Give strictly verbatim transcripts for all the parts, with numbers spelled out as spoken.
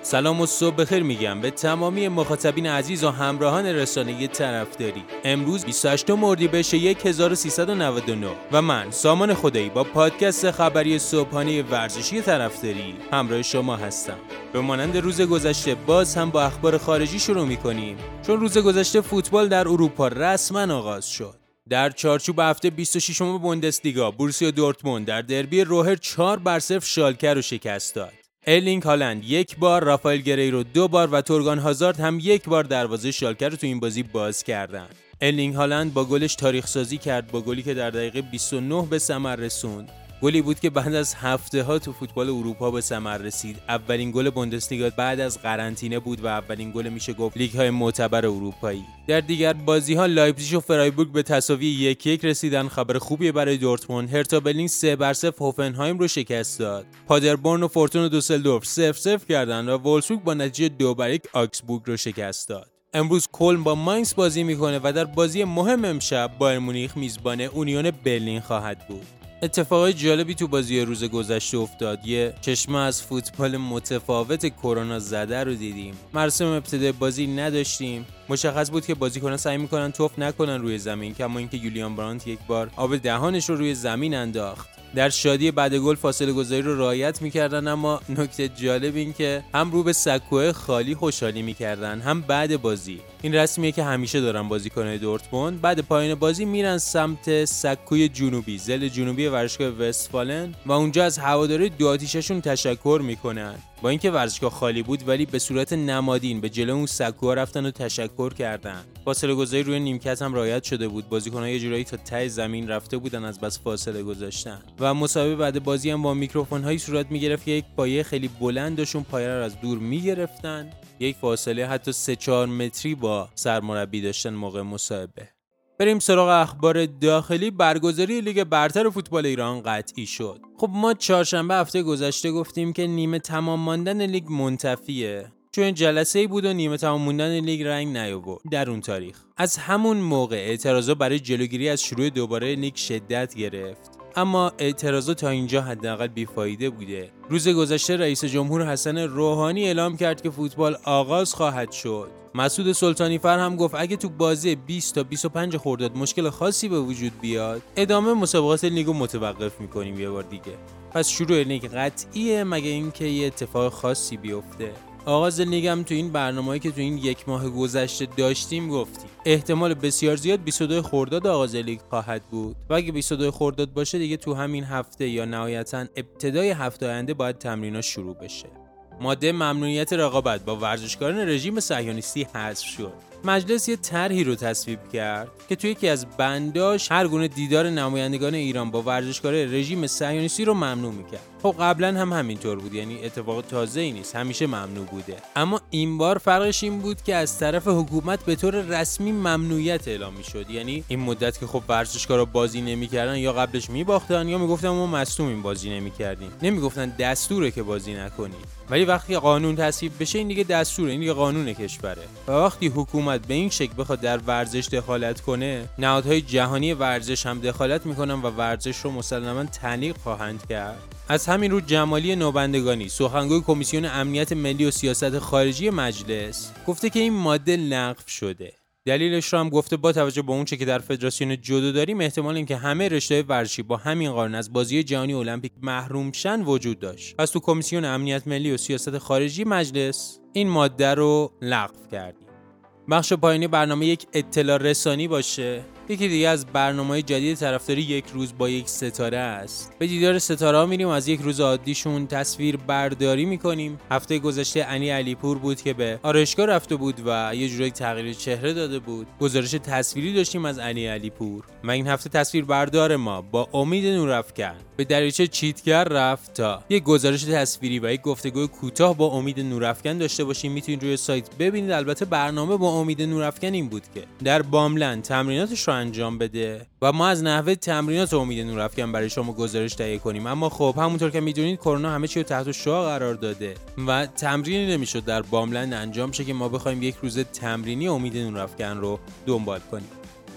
سلام و صبح بخیر میگم به تمامی مخاطبین عزیز و همراهان رسانه طرفداری. امروز بیست و هشتم اردیبهشت هزار و سیصد و نود و نه و من سامان خدایی با پادکست خبری صبحانه ورزشی طرفداری همراه شما هستم. به مانند روز گذشته باز هم با اخبار خارجی شروع میکنیم، چون روز گذشته فوتبال در اروپا رسما آغاز شد. در چارچوب هفته بیست و ششم بوندسلیگا، بوروسیا دورتموند در دربی روهر چهار بر صفر شالکه رو شکست داد. ارلینگ هالند یک بار، رافائل گریرو دو بار و تورگان هازارد هم یک بار دروازه شالکه رو تو این بازی باز کردن. ارلینگ هالند با گلش تاریخ سازی کرد، با گلی که در دقیقه بیست و نه به ثمر رسوند. گلی بود که بعد از هفته‌ها تو فوتبال اروپا به ثمر رسید. اولین گل بوندسلیگا بعد از قرنطینه بود و اولین گل میشه گفت لیگ‌های معتبر اروپایی. در دیگر بازی‌ها لایپزیگ و فرایبورگ به تساوی یک یک رسیدن. خبر خوبیه برای دورتموند. هرتا برلین سه بر صفر هوفنهایم رو شکست داد. پادربورن و فورتونا دوسلدورف صفر صفر کردند و وولفسبورگ با نتیجه دو بر یک آکسبورگ رو شکست داد. امروز کلن با ماینز بازی میکنه و در بازی مهم امشب بایر مونیخ میزبان اونیون برلین خواهد بود. اتفاقای جالبی تو بازی روز گذشته افتاد. یه چشمه از فوتبال متفاوت کرونا زده رو دیدیم. مراسم ابتدای بازی نداشتیم. مشخص بود که بازیکنان سعی میکنن توف نکنن روی زمین، کما اینکه یولیان برانت یک بار آب دهانش رو روی زمین انداخت. در شادی بعد گل فاصله گذاری رو رعایت میکردن، اما نکته جالب این که هم رو به سکوی خالی خوشحالی میکردن هم بعد بازی. این رسمیه که همیشه دارن بازیکن‌های دورتموند بعد پایان بازی میرن سمت سکوی جنوبی، زل جنوبی ورزشگاه وستفالن و اونجا از هواداری دو آتیششون تشکر میکنن. با اینکه ورزشگاه خالی بود ولی به صورت نمادین به جلو اون سکوها رفتن و تشکر کردن. فاصله گذاری روی نیمکت هم رعایت شده بود. بازیکن‌ها یه جورایی تا ته زمین رفته بودن از بس فاصله گذاشتن. و مسابقه بعد بازی هم با میکروفون‌های صورت میگرفت که یک پایه خیلی بلند داشون پایه رو از دور میگرفتن. یک فاصله حتی سه چهار متری با سرمربی داشتن موقع مصاحبه. بریم سراغ اخبار داخلی. برگزاری لیگ برتر فوتبال ایران قطعی شد. خب ما چهارشنبه هفته گذشته گفتیم که نیمه تمام ماندن لیگ منتفیه، چون جلسه‌ای بود و نیمه تمام موندن لیگ رنگ نیاورد. در اون تاریخ از همون موقع اعتراضا برای جلوگیری از شروع دوباره لیگ شدت گرفت، اما اعتراضات تا اینجا حداقل بیفایده بوده. روز گذشته رئیس جمهور حسن روحانی اعلام کرد که فوتبال آغاز خواهد شد. مسعود سلطانی فر هم گفت اگه تو بازی بیست تا بیست و پنج خرداد مشکل خاصی به وجود بیاد، ادامه مسابقات لیگو متوقف می‌کنیم یه بار دیگه. پس شروع لیگ قطعیه مگه اینکه یه اتفاق خاصی بیفته. آغاز لیگ هم تو این برنامه‌ای که تو این یک ماه گذشته داشتیم گفتیم احتمال بسیار زیاد بیست و دو خرداد آغاز لیگ خواهد بود و اگه بیست و دو خرداد باشه دیگه تو همین هفته یا نهایتاً ابتدای هفته آینده باید تمرین‌ها شروع بشه. ماده ممنوعیت رقابت با ورزشکاران رژیم صهیونیستی حذف شد. مجلس یه طرحی رو تصویب کرد که توی یکی از بنداش هر گونه دیدار نمایندگان ایران با ورزشکاران رژیم صهیونیستی رو ممنوع می‌کرد. خب قبلا هم همینطور بود، یعنی اتفاق تازه‌ای نیست، همیشه ممنوع بوده. اما این بار فرقش این بود که از طرف حکومت به طور رسمی ممنوعیت اعلام می‌شد. یعنی این مدت که خب ورزشکارا بازی نمی‌کردن یا قبلش می‌باختن یا میگفتن ما مصدومیم بازی نمی‌کردیم، نمیگفتن دستوره که بازی نکنید. ولی وقتی قانون تصویب بشه این دیگه دستوره، این دیگه قانون کشوره. و وقتی حکومت به این شکل بخواد در ورزش دخالت کنه، نهادهای جهانی ورزش هم دخالت میکنن و ورزش رو مسلماً تعلیق خواهند کرد. از همین رو جمالی نوبندگانی، سخنگوی کمیسیون امنیت ملی و سیاست خارجی مجلس، گفته که این ماده لغو شده. دلیلش رو هم گفته با توجه به اون چه که در فدراسیون جودو داریم احتمال اینکه همه رشته‌های ورزشی با همین قانون از بازی جهانی المپیک محروم شن وجود داشت. پس تو کمیسیون امنیت ملی و سیاست خارجی مجلس این ماده رو لغو کردیم. بخش پایانی برنامه یک اطلاع رسانی باشه. یکی دیگه از برنامه‌های جدید طرفداری یک روز با یک ستاره است. به دیدار ستاره‌ها میریم، از یک روز عادیشون تصویر برداری میکنیم. هفته گذشته علی علیپور بود که به آرایشگاه رفته بود و یه جورایی تغییر چهره داده بود. گزارش تصویری داشتیم از علی علیپور و این هفته تصویر بردار ما با امید نورافکن به دریاچه چیتگر رفت تا یک گزارش تصویری و یک گفتگو کوتاه با امید نورافکن داشته باشیم. میتونید روی سایت ببینید. البته برنامه با امید نورافکن این بود که در باملند تمریناتش رو انجام بده و ما از نحوه تمرینات امید نورافکن برای شما گزارش تهیه کنیم. اما خب همونطور که میدونید کرونا همه چی رو تحت شعاع قرار داده و تمرینی نمیشد در باملند انجام شه که ما بخوایم یک روز تمرینی امید نورافکن رو دنبال کنیم.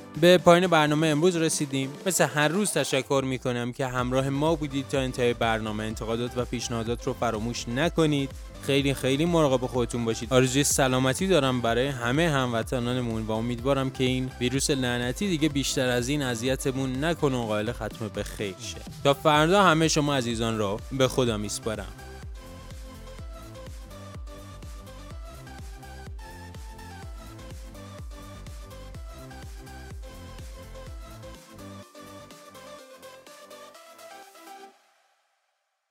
به پایان برنامه امروز رسیدیم. مثل هر روز تشکر میکنم که همراه ما بودید تا انتهای برنامه. انتقادات و پیشنهادات رو فراموش نکنید. خیلی خیلی مراقب خودتون باشید. آرزوی سلامتی دارم برای همه هموطنانمون و امیدوارم که این ویروس لعنتی دیگه بیشتر از این اذیتمون نکنه و قائل ختم به خیر شه. تا فردا همه شما عزیزان رو به خدا میسپارم.